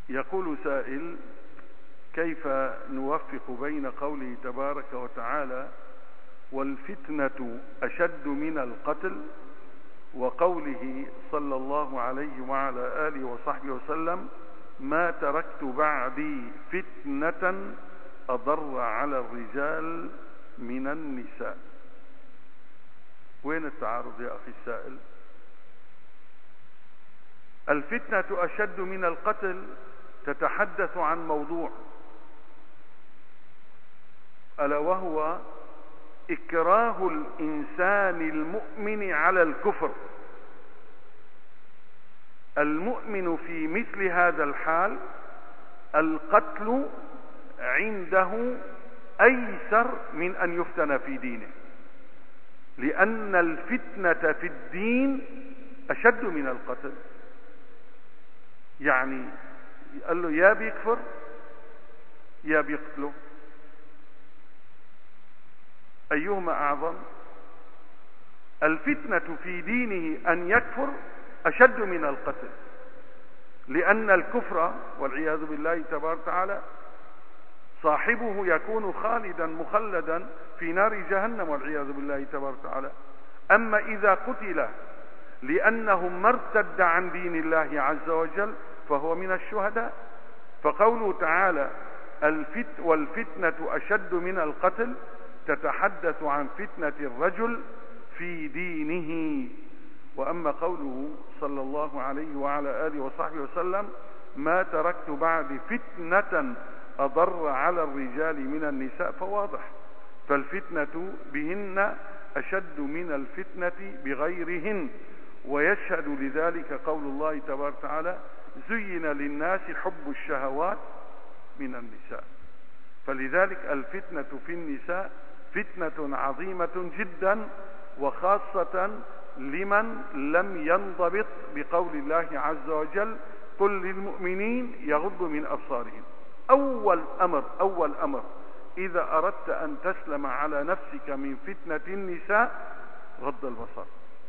يقول سائل: كيف نوفق بين قوله تبارك وتعالى والفتنة أشد من القتل وقوله صلى الله عليه وعلى آله وصحبه وسلم ما تركت بعدي فتنة أضر على الرجال من النساء؟ وين التعارض يا أخي السائل؟ الفتنة أشد من القتل تتحدث عن موضوع، ألا وهو إكراه الإنسان المؤمن على الكفر. المؤمن في مثل هذا الحال القتل عنده أيسر من أن يفتن في دينه، لأن الفتنة في الدين أشد من القتل. يعني قال له يا بيكفر يا بيقتله، أيهما أعظم؟ الفتنة في دينه أن يكفر أشد من القتل، لأن الكفر والعياذ بالله تبارك وتعالى صاحبه يكون خالدا مخلدا في نار جهنم والعياذ بالله تبارك وتعالى. أما إذا قتل لأنه ما ارتد عن دين الله عز وجل فهو من الشهداء. فقوله تعالى والفتنة أشد من القتل تتحدث عن فتنة الرجل في دينه. وأما قوله صلى الله عليه وعلى آله وصحبه وسلم ما تركت بعد فتنة أضر على الرجال من النساء فواضح، فالفتنة بهن أشد من الفتنة بغيرهن. ويشهد لذلك قول الله تبارك وتعالى زين للناس حب الشهوات من النساء. فلذلك الفتنة في النساء فتنة عظيمة جدا، وخاصة لمن لم ينضبط بقول الله عز وجل قل للمؤمنين يغضوا من أبصارهم. أول أمر إذا أردت أن تسلم على نفسك من فتنة النساء غض البصر.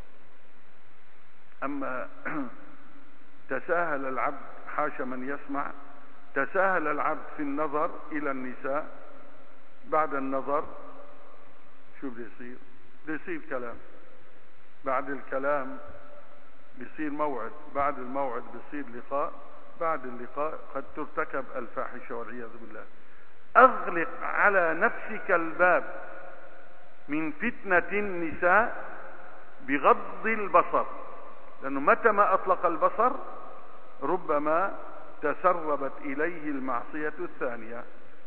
أما تساهل العبد، حاش من يسمع، تساهل العبد في النظر إلى النساء، بعد النظر شو بده يصير؟ بده يصير كلام، بعد الكلام بيصير موعد، بعد الموعد بيصير لقاء، بعد اللقاء قد ترتكب الفاحشة والعياذ بالله. أغلق على نفسك الباب من فتنة النساء بغض البصر، لأنه متى ما أطلق البصر ربما تسربت إليه المعصية الثانية.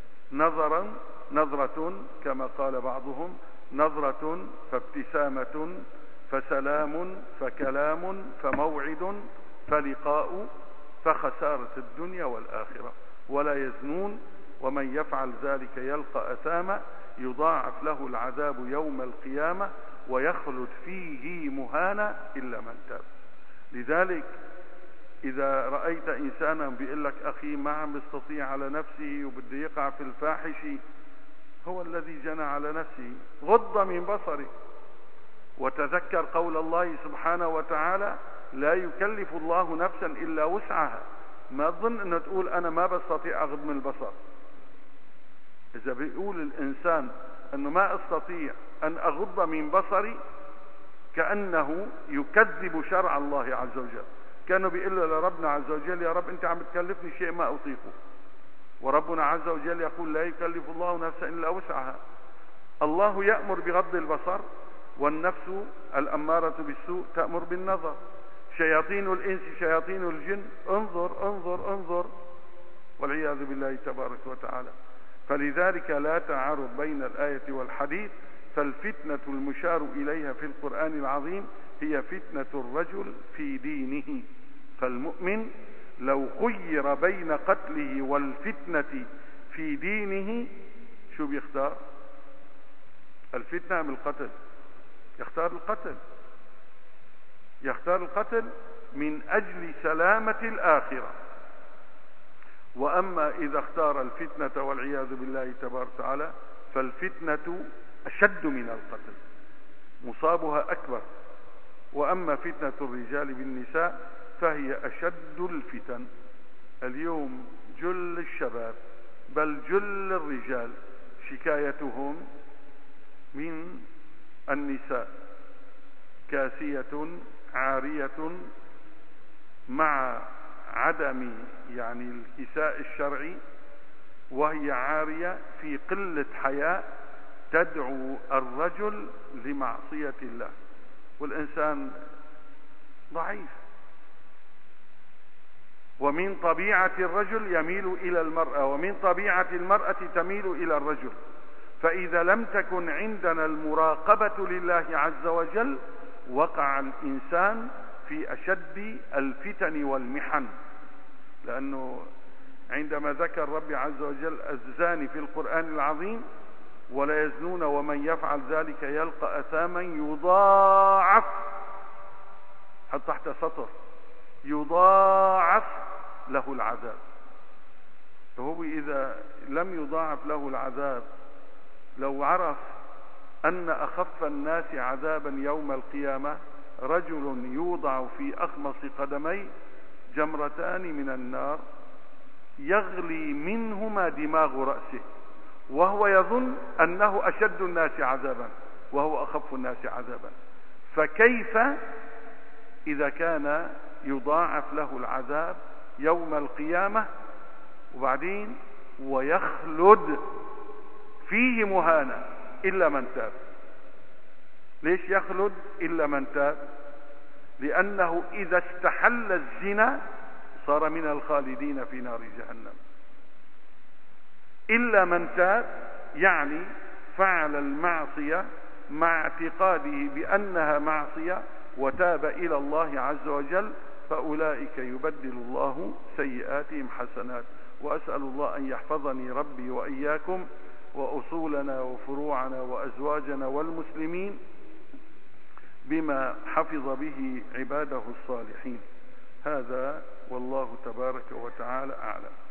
نظرة كما قال بعضهم، نظرة فابتسامة فسلام فكلام فموعد فلقاء فخسارة الدنيا والآخرة. ولا يزنون ومن يفعل ذلك يلقى أثاما يضاعف له العذاب يوم القيامة ويخلد فيه مهانا إلا من تاب. لذلك إذا رأيت إنسانا بيقول لك أخي ما عم يستطيع على نفسه وبده يقع في الفاحش، هو الذي جنى على نفسه، غض من بصره. وتذكر قول الله سبحانه وتعالى لا يكلف الله نفسا إلا وسعها. ما تظن أنه تقول أنا ما بستطيع أغض من البصر. إذا بيقول الإنسان أنه ما أستطيع أن أغض من بصري كأنه يكذب شرع الله عز وجل، كانوا بيقول له لربنا عز وجل يا رب أنت عم تكلفني شيء ما أطيقه، وربنا عز وجل يقول لا يكلف الله نفسا إلا وسعها. الله يأمر بغض البصر، والنفس الأمارة بالسوء تأمر بالنظر. شياطين الإنس شياطين الجن انظر انظر انظر، والعياذ بالله تبارك وتعالى. فلذلك لا تعارض بين الآية والحديث. فالفتنة المشار إليها في القرآن العظيم هي فتنة الرجل في دينه. فالمؤمن لو خير بين قتله والفتنة في دينه شو بيختار؟ الفتنة أم القتل؟ يختار القتل، يختار القتل من أجل سلامة الآخرة. وأما إذا اختار الفتنة والعياذ بالله تبارك وتعالى فالفتنة أشد من القتل، مصابها أكبر. وأما فتنة الرجال بالنساء فهي أشد الفتن. اليوم جل الشباب بل جل الرجال شكايتهم من النساء كاسية عارية مع عدم الكساء الشرعي، وهي عارية في قلة حياء تدعو الرجل لمعصية الله، والإنسان ضعيف، ومن طبيعة الرجل يميل إلى المرأة، ومن طبيعة المرأة تميل إلى الرجل. فإذا لم تكن عندنا المراقبة لله عز وجل وقع الإنسان في أشد الفتن والمحن. لأنه عندما ذكر ربي عز وجل الزاني في القرآن العظيم ولا يزنون ومن يفعل ذلك يلقى أثاما يضاعف، حط تحت سطر يضاعف له العذاب. فهو إذا لم يضاعف له العذاب، لو عرف أن أخف الناس عذابا يوم القيامة رجل يوضع في أخمص قدميه جمرتان من النار يغلي منهما دماغ رأسه، وهو يظن أنه أشد الناس عذابا وهو أخف الناس عذابا، فكيف إذا كان يضاعف له العذاب يوم القيامة وبعدين ويخلد فيه مهانا إلا من تاب. ليش يخلد إلا من تاب؟ لأنه إذا استحل الزنا صار من الخالدين في نار جهنم. إلا من تاب يعني فعل المعصية مع اعتقاده بأنها معصية وتاب إلى الله عز وجل، فأولئك يبدل الله سيئاتهم حسنات. وأسأل الله أن يحفظني ربي وإياكم وأصولنا وفروعنا وأزواجنا والمسلمين بما حفظ به عباده الصالحين. هذا والله تبارك وتعالى أعلم.